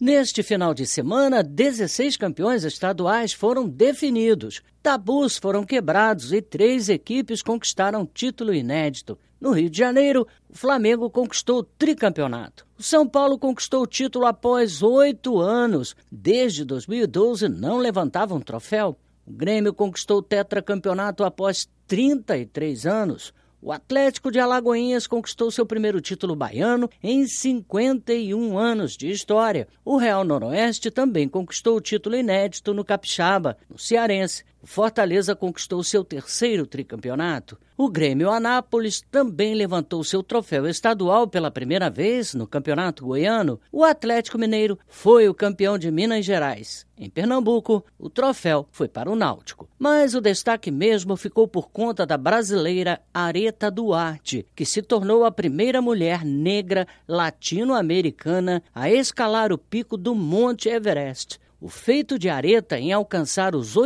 Neste final de semana, 16 campeões estaduais foram definidos. Tabus foram quebrados e 3 equipes conquistaram título inédito. No Rio de Janeiro, o Flamengo conquistou o tricampeonato. O São Paulo conquistou o título após 8 anos. Desde 2012 não levantava um troféu. O Grêmio conquistou o tetracampeonato após 33 anos. O Atlético de Alagoinhas conquistou seu primeiro título baiano em 51 anos de história. O Real Noroeste também conquistou o título inédito no Capixaba, no Cearense. O Fortaleza conquistou seu terceiro tricampeonato. O Grêmio Anápolis também levantou seu troféu estadual pela primeira vez no Campeonato Goiano. O Atlético Mineiro foi o campeão de Minas Gerais. Em Pernambuco, o troféu foi para o Náutico. Mas o destaque mesmo ficou por conta da brasileira Areta Duarte, que se tornou a primeira mulher negra latino-americana a escalar o pico do Monte Everest. O feito de Areta em alcançar os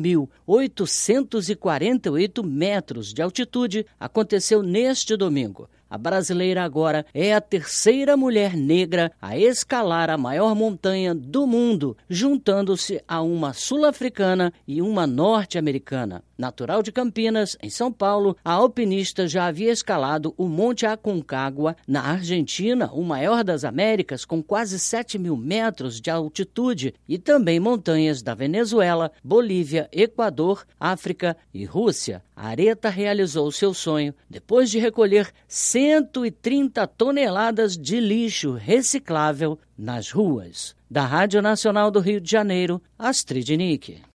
8.848 metros de altitude aconteceu neste domingo. A brasileira agora é a terceira mulher negra a escalar a maior montanha do mundo, juntando-se a uma sul-africana e uma norte-americana. Natural de Campinas, em São Paulo, a alpinista já havia escalado o Monte Aconcagua, na Argentina, o maior das Américas, com quase 7.000 metros de altitude, e também montanhas da Venezuela, Bolívia, Equador, África e Rússia. A Areta realizou seu sonho depois de recolher 130 toneladas de lixo reciclável nas ruas. Da Rádio Nacional do Rio de Janeiro, Astrid Nick.